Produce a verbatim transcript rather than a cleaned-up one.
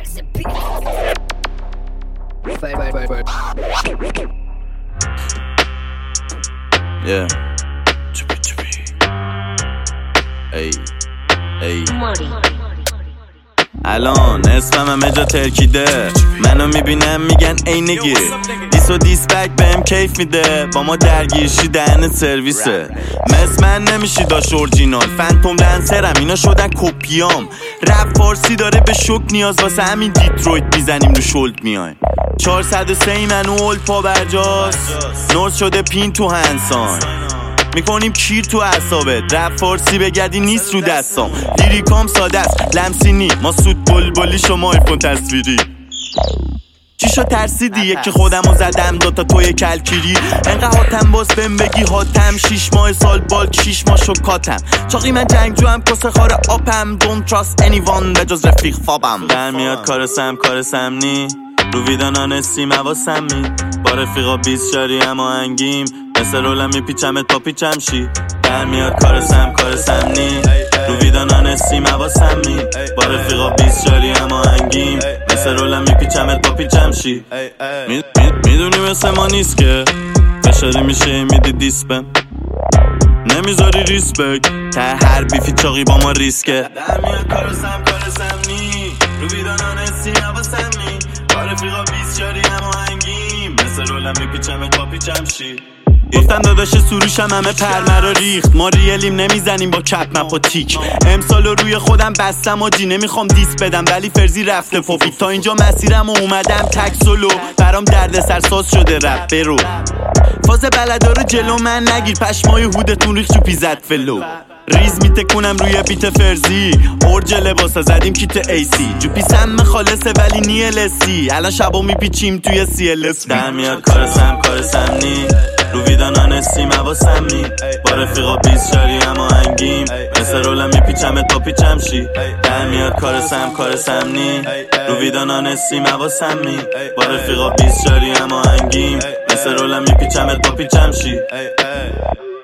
Yeah. Chippy chippy. Ey ey. الان اسمم همه جا ترکیده، منو میبینم میگن ای نگی دیس و دیس بک بهم کیف میده، با ما درگیر شی دهنت سرویسه. مثل من نمیشی داشت اورجینال، فنتوم لنسرم اینا شدن کپیام. رپ فارسی داره به شک نیاز، واسه همین دیترویت میزنیم رو شلد میایم. چهارصد و سه منو اولد پا برجاست، نورس شده پین تو هنسان، میکنیم کیر تو اعصابت. رپ فارسی بگردی نیست رو دستام، لیریکام ساده است لمسینی، ما سود بلبلی شما ایفون تصویری. چی شو ترسیدی یکی خودمو زدم دوتا توی کلکیری، انقدر هاتم باز بهم بگی هاتم، شیش ماه سال بالک شیش ماه شکاتم، چاقی من جنگجو هم کسه خار آپم، don't trust anyone بجز رفیق فابم. در میاد کار سم کار سمنی، رو ویدانان سی مواسم می، با رفیقا بیست شاری هم آهنگیم، مثل رولم میپیچمت با پیچم شی. در میاد کار سم کار سمنی، رو ویدانان سی مواسم می، با رفیقا بیست شاری هم آهنگیم، مثل رولم میپیچمت با پیچم شی. میدونی مثل ما نیست که فشاری میشه میدی دیسپم، نمیذاری ریسپک تا هر بیفی چاقی با ما ریسکه. در میاد کار سم کار سمنی، رو ویدانان سی مواسم می، با رفیقا بیست شاری هم آهنگیم، مثل رولم میپیچمت با پیچم شی. گفتن داداش سروشم همه پرمرا ریخت، ما ریلیم نمیزنیم با کپ مپ و تیک. امسالو روی خودم بستم و جی نمیخوام دیس بدم، ولی فرزی رفته فوفیک. تا اینجا مسیرم و اومدم تک سولو، برام درد سرساز شده رپ برو. فاز بلدا رو جلو من نگیر، پشمای هودتون ریخت تو پیزت فلو. ریز میتکونم روی بیت فرزی، اورج لباسا زدیم کیت ایسی، جو پیسم خالصه ولی نیلسی، الان شبا میپیچیم توی سی ال اس. در میاد کار سم کار سمنی، رو ویدانان سی مواسم می، با رفیقا بیست شاری هم آهنگیم، مثل رولم میپیچمت با پیچم شی. در میاد کار سم کار سمنی، رو ویدانان سی مواسم می، با رفیقا بیست شاری هم آهنگیم، مثل رولم میپیچمت با پیچم شی.